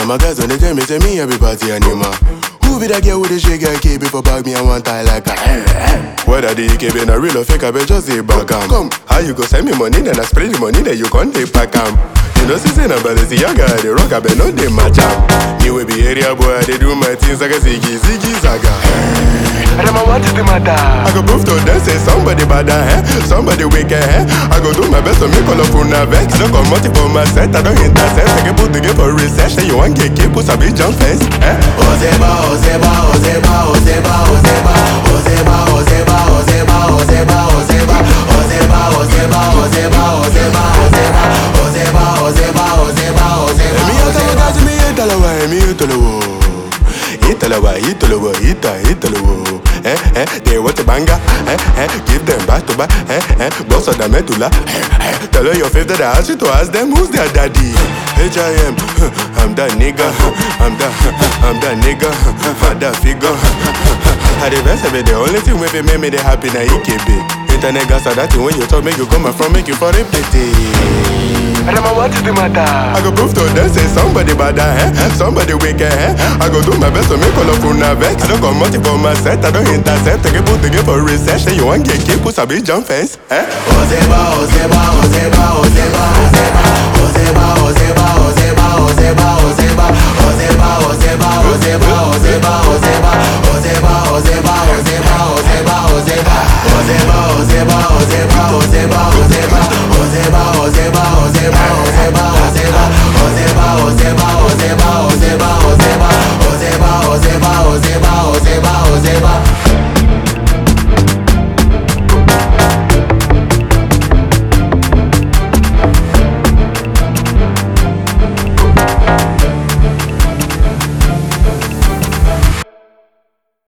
my guys when they tell me every party animal. Who be that girl with the shake KB before bag me and one tie like a whether the EKB na real or fake, I bet just say back am. Come, how you go send me money, then I spray the money, then you can't take back am. You know, see, say, na Balenciaga, the rock, I bet no they match am. You will be area boy, they do my things like a ziggy zaga. Rama, what is the matter? I go prove to them, say somebody bad, somebody wicked, I go do my best to make all of una vex. I don't come out for my set, I don't intercept. I can put the game for research, say you want get keep, put a big jump fence. Ozeba, Ozeba, Ozeba, Ozeba, Ozeba, Ozeba, Ozeba, Ozeba, Ozeba, Ozeba, Ozeba, Ozeba, Ozeba, Ozeba, Ozeba, Ozeba, Ozeba, Ozeba, Ozeba. Me Ozeba, me Italawa, me Italawa. Italawa. They want a banger, give them back to back, boss of the medulla. Tell her your favorite, I ask you to ask them who's their daddy. HIM, I'm that nigga, I'm that nigga, I'm that figure. I the best of it, the only thing with it make me happy na EKB. Internet gas are that thing when you talk, make you come from, make you for a pity. Rama, what is the matter? I go prove to them, say somebody bad, somebody wicked, I go do my best to make all of una vex. I don't come out for my set, I don't intercept. I can put the game for research, say you want get keep, put a big jump fence. Ozeba, Ozeba, Ozeba, Ozeba, Ozeba, Ozeba, Ozeba, Ozeba, Ozeba, Ozeba, Ozeba,